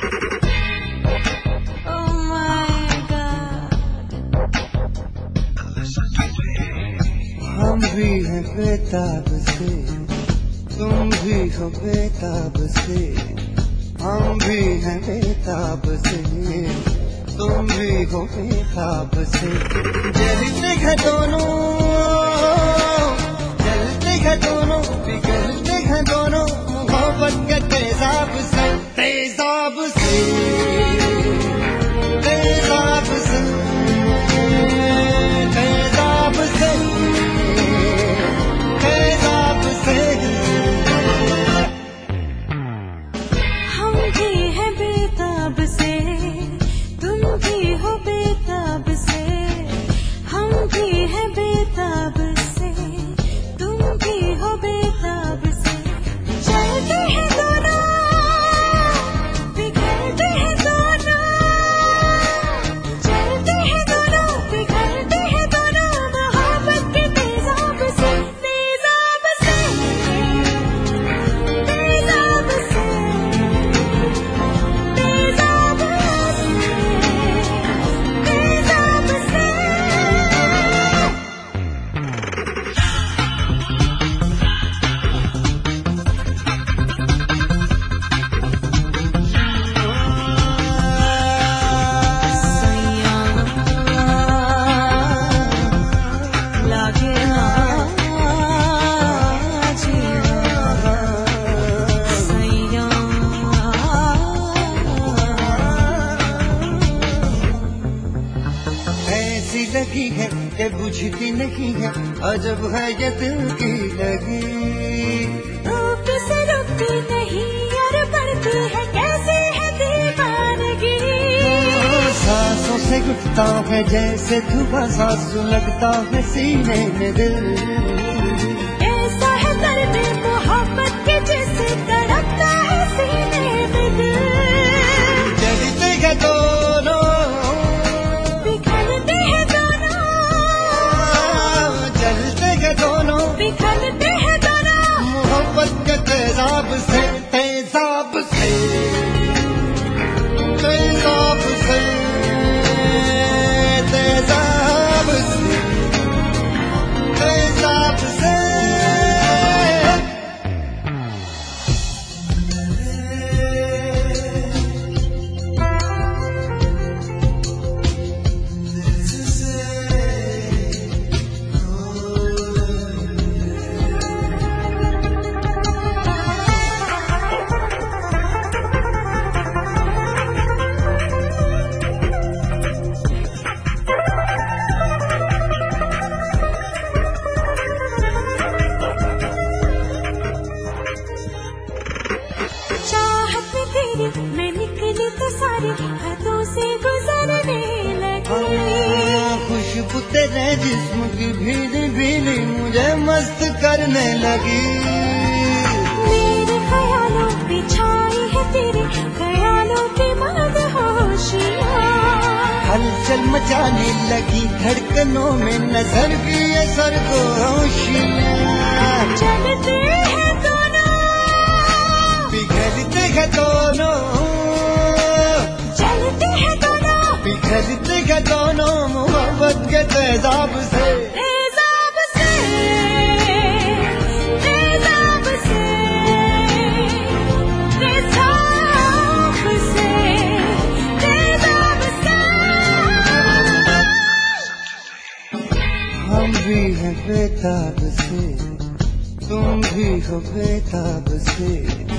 Oh my God. हम भी हैं बेताब से, तुम भी हो बेताब से, हम भी हैं बेताब से, तुम भी हो बेताब से। जलते हैं दोनों, जलते हैं दोनों, पिघलते हैं दोनों, मोहब्बत के तेजाब से, तेजाब से, तेजाब से, तेजाब से, तेजाब से। हम भी हैं बेताब से, तुम भी हो बेताब से, हम भी हैं बेताब से, तुम भी हो बेताब से। चलते हैं दोनों, बिखरते हैं दोनों, चलते हैं दोनों, बिखरते हैं दोनों, मोहब्बत के तेजाब से, तेजाब से, तेजाब से, तेजाब से, तेजाब से। ऐसी लगी है कि बुझती नहीं है, अजब है ये दिल की लगी। रूप से रुकती नहीं और बढ़ती है, कैसे है दीवानगी। सांसों से उठता है जैसे धुआं, सांस लगता है सीने में दिल। ऐसा है दर्द मोहब्बत के जैसे तड़पता है सीने में दिल। जलते हैं दोनों, बिखरते हैं दोनों, जलते हैं दोनों, बिखरते हैं दोनों, मोहब्बत के तेजाब से, तेजाब से, तेजाब से, तेजाब से, तेजाब से। चाहत में तेरी मैं निकली तो सारी हाथों से गुजरने लगी। खुशबू तेरे जिस्म की भीनी भीनी मुझे मस्त करने लगी। मेरे ख्यालों पे छाई है तेरे ख्यालों के मदहोशियाँ। हलचल मचाने लगी धड़कनों में, नजर की असर को होशियाँ। चलते हैं दोनों, पिघलते हैं दोनों, चलते हैं दोनों, बिखरते हैं दोनों, मोहब्बत के तेजाब से, तेजाब से, तेजाब से, तेजाब से, तेजाब से। हम भी हैं बेताब से, तुम भी हो बेताब से,